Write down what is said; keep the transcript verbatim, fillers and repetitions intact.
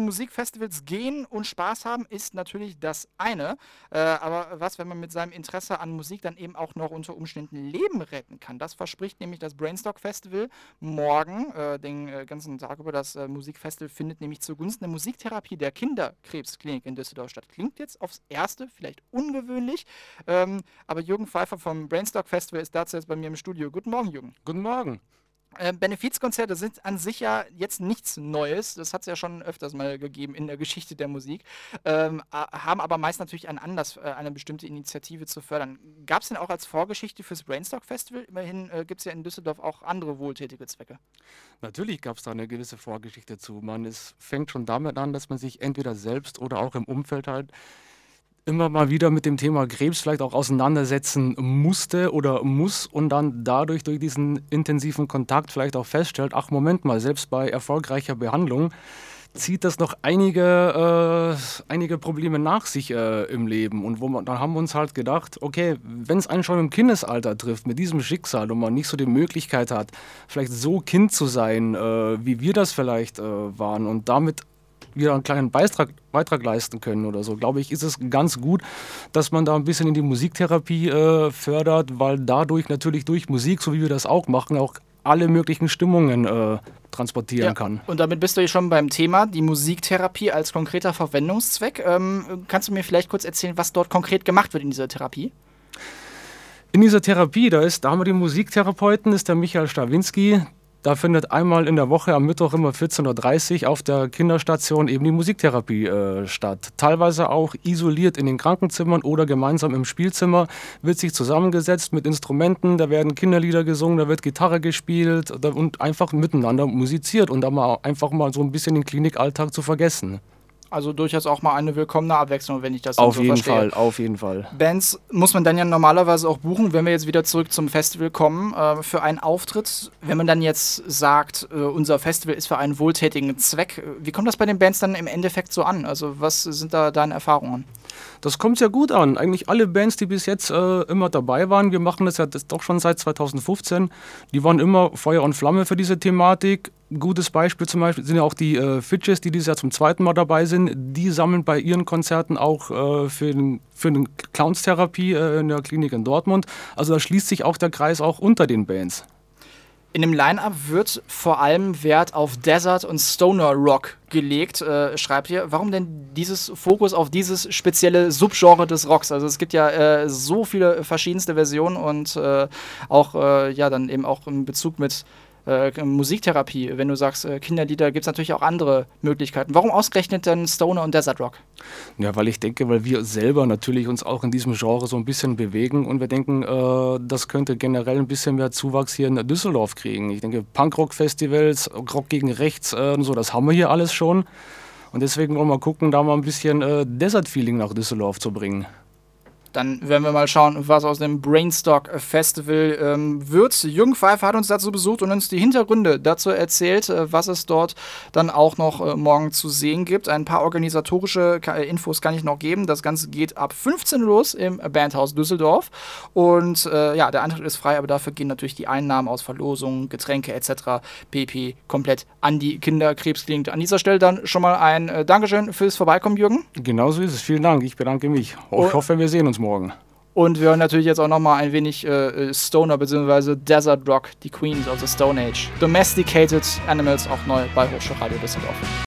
Musikfestivals gehen und Spaß haben, ist natürlich das eine. Äh, aber was, wenn man mit seinem Interesse an Musik dann eben auch noch unter Umständen Leben retten kann? Das verspricht nämlich das Brainstock Festival morgen, äh, den äh, ganzen Tag über. Das äh, Musikfestival findet nämlich zugunsten der Musiktherapie der Kinderkrebsklinik in Düsseldorf statt. Klingt jetzt aufs Erste vielleicht ungewöhnlich, ähm, aber Jürgen Pfeiffer vom Brainstock Festival ist dazu jetzt bei mir im Studio. Guten Morgen, Jürgen. Guten Morgen. Äh, Benefizkonzerte sind an sich ja jetzt nichts Neues. Das hat es ja schon öfters mal gegeben in der Geschichte der Musik. Ähm, a- haben aber meist natürlich einen Anlass, äh, eine bestimmte Initiative zu fördern. Gab es denn auch als Vorgeschichte fürs Brainstock Festival? Immerhin äh, gibt es ja in Düsseldorf auch andere wohltätige Zwecke. Natürlich gab es da eine gewisse Vorgeschichte zu. Man es fängt schon damit an, dass man sich entweder selbst oder auch im Umfeld halt immer mal wieder mit dem Thema Krebs vielleicht auch auseinandersetzen musste oder muss und dann dadurch durch diesen intensiven Kontakt vielleicht auch feststellt, ach Moment mal, selbst bei erfolgreicher Behandlung zieht das noch einige, äh, einige Probleme nach sich äh, im Leben. Und wo man, dann haben wir uns halt gedacht, okay, wenn es einen schon im Kindesalter trifft, mit diesem Schicksal und man nicht so die Möglichkeit hat, vielleicht so Kind zu sein, äh, wie wir das vielleicht äh, waren und damit wieder einen kleinen Beitrag, Beitrag leisten können oder so, glaube ich, ist es ganz gut, dass man da ein bisschen in die Musiktherapie äh, fördert, weil dadurch natürlich durch Musik, so wie wir das auch machen, auch alle möglichen Stimmungen äh, transportieren Ja, kann. und damit bist du hier schon beim Thema, die Musiktherapie als konkreter Verwendungszweck. Ähm, kannst du mir vielleicht kurz erzählen, was dort konkret gemacht wird in dieser Therapie? In dieser Therapie, da, ist, da haben wir den Musiktherapeuten, ist der Michael Stawinski. Da findet einmal in der Woche am Mittwoch immer vierzehn Uhr dreißig auf der Kinderstation eben die Musiktherapie äh, statt. Teilweise auch isoliert in den Krankenzimmern oder gemeinsam im Spielzimmer wird sich zusammengesetzt mit Instrumenten, da werden Kinderlieder gesungen, da wird Gitarre gespielt da, und einfach miteinander musiziert und da mal einfach mal so ein bisschen den Klinikalltag zu vergessen. Also durchaus auch mal eine willkommene Abwechslung, wenn ich das dann Auf so jeden verstehe. Fall, auf jeden Fall. Bands muss man dann ja normalerweise auch buchen, wenn wir jetzt wieder zurück zum Festival kommen, äh, für einen Auftritt. Wenn man dann jetzt sagt, äh, unser Festival ist für einen wohltätigen Zweck, äh, wie kommt das bei den Bands dann im Endeffekt so an? Also was sind da deine Erfahrungen? Das kommt sehr gut an. Eigentlich alle Bands, die bis jetzt äh, immer dabei waren, wir machen das ja das doch schon seit zweitausendfünfzehn, die waren immer Feuer und Flamme für diese Thematik. Gutes Beispiel zum Beispiel sind ja auch die äh, Fidges, die dieses Jahr zum zweiten Mal dabei sind. Die sammeln bei ihren Konzerten auch äh, für den, für den Clownstherapie äh, in der Klinik in Dortmund. Also da schließt sich auch der Kreis auch unter den Bands. In dem Line-Up wird vor allem Wert auf Desert und Stoner Rock gelegt, äh, schreibt ihr. Warum denn dieses Fokus auf dieses spezielle Subgenre des Rocks? Also es gibt ja äh, so viele verschiedenste Versionen und äh, auch äh, ja dann eben auch im Bezug mit äh, Musiktherapie. Wenn du sagst äh, Kinderlieder, gibt es natürlich auch andere Möglichkeiten. Warum ausgerechnet denn Stoner und Desert Rock? Ja, weil ich denke, weil wir selber natürlich uns auch in diesem Genre so ein bisschen bewegen und wir denken, äh, das könnte generell ein bisschen mehr Zuwachs hier in Düsseldorf kriegen. Ich denke, Punkrock-Festivals, Rock gegen Rechts äh, und so, das haben wir hier alles schon. Und deswegen wollen wir gucken, da mal ein bisschen äh, Desert-Feeling nach Düsseldorf zu bringen. Dann werden wir mal schauen, was aus dem Brainstock Festival ähm, wird. Jürgen Pfeiffer hat uns dazu besucht und uns die Hintergründe dazu erzählt, äh, was es dort dann auch noch äh, morgen zu sehen gibt. Ein paar organisatorische Ka- äh, Infos kann ich noch geben. Das Ganze geht ab fünfzehn Uhr los im Bandhaus Düsseldorf. Und äh, ja, der Eintritt ist frei, aber dafür gehen natürlich die Einnahmen aus Verlosungen, Getränke et cetera pp. Komplett an die Kinderkrebsklinik. An dieser Stelle dann schon mal ein äh, Dankeschön fürs Vorbeikommen, Jürgen. Genauso ist es. Vielen Dank. Ich bedanke mich. Ich Oh. hoffe, wir sehen uns morgen. Und wir hören natürlich jetzt auch nochmal ein wenig äh, Stoner bzw. Desert Rock, die Queens of the Stone Age. Domesticated Animals, auch neu bei Hochschulradio Düsseldorf.